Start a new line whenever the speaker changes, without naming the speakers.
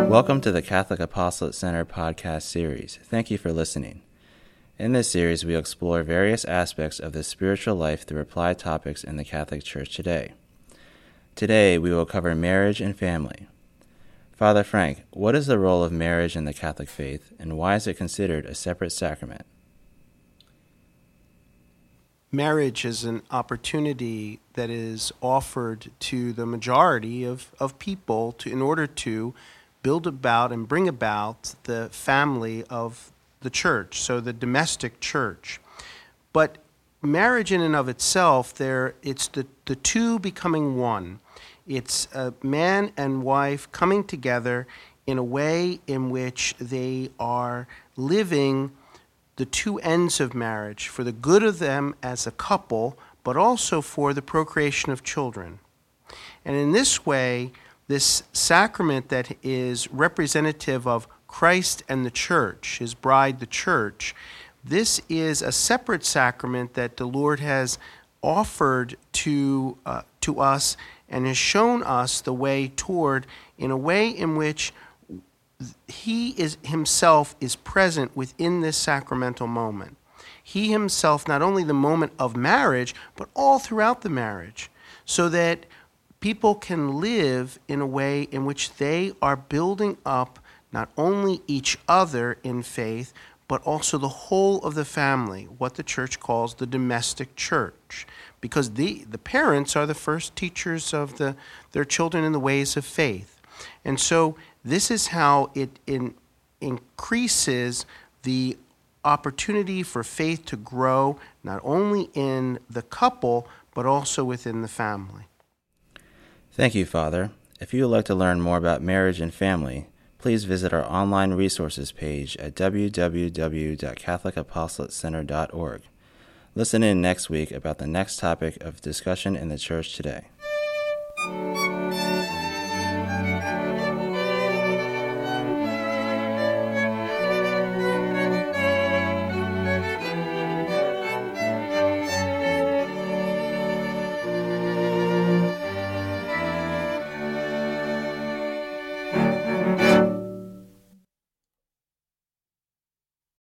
Welcome to the Catholic Apostolate Center podcast series. Thank you for listening. In this series, we explore various aspects of the spiritual life through applied topics in the Catholic Church today. Today, we will cover marriage and family. Father Frank, what is the role of marriage in the Catholic faith, and why is it considered a separate sacrament?
Marriage is an opportunity that is offered to the majority of people in order to build about and bring about the family of the church, so the domestic church. But marriage in and of itself, it's the two becoming one. It's a man and wife coming together in a way in which they are living the two ends of marriage for the good of them as a couple, but also for the procreation of children. And in this way, this sacrament that is representative of Christ and the church, his bride, the church, this is a separate sacrament that the Lord has offered to us and has shown us the way toward, in a way in which he himself is present within this sacramental moment. He himself, not only the moment of marriage, but all throughout the marriage, so that people can live in a way in which they are building up not only each other in faith, but also the whole of the family, what the church calls the domestic church. Because the parents are the first teachers of their children in the ways of faith. And so this is how it increases the opportunity for faith to grow, not only in the couple, but also within the family.
Thank you, Father. If you would like to learn more about marriage and family, please visit our online resources page at www.catholicapostolatecenter.org. Listen in next week about the next topic of discussion in the Church today.